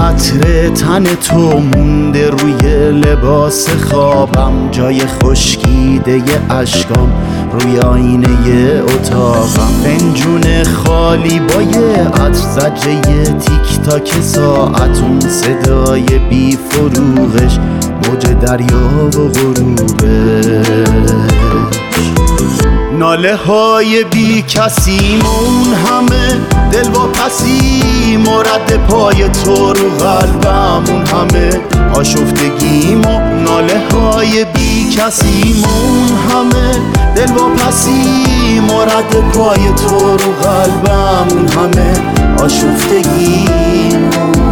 عطر تن تو مونده روی لباس خوابم، جای خشکیده اشکام روی آینه اتاقم، فنجون خالی با یه عطر، زجه تیک تاک ساعت، اون صدای بی فروغش، موج دریا و غروبش، ناله های بی کسی اون همه دلواپسی، مرد پای تو رو قلبم، اون همه آشفتگیم و ناله های بی کسی اون همه دلواپسی، مرد پای تو رو قلبم، اون همه آشفتگیم.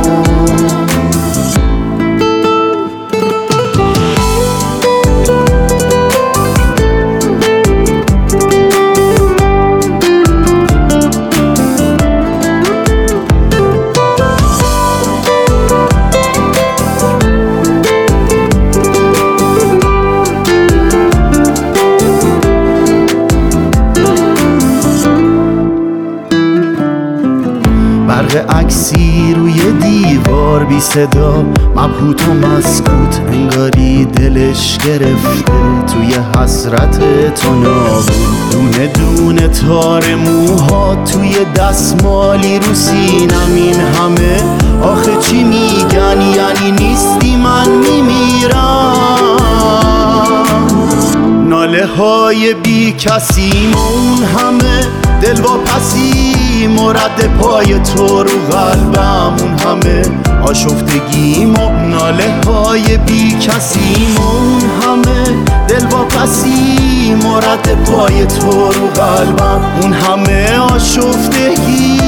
برق عکسی روی دیوار بی صدا، مبهوت و مسکوت، انگاری دلش گرفته توی حسرت تو نابود، دونه دونه تار موها توی دستمالی رو سینم، این همه آخه چی میگن؟ یعنی نیستی من میمیرم، ناله های بی کسی اون همه دلواپسی، مرد پای تو رو قلبم، اون همه آشفتگیم و ناله های بی کسی اون همه دلواپسی، مرد پای تو رو قلبم، اون همه آشفتگی.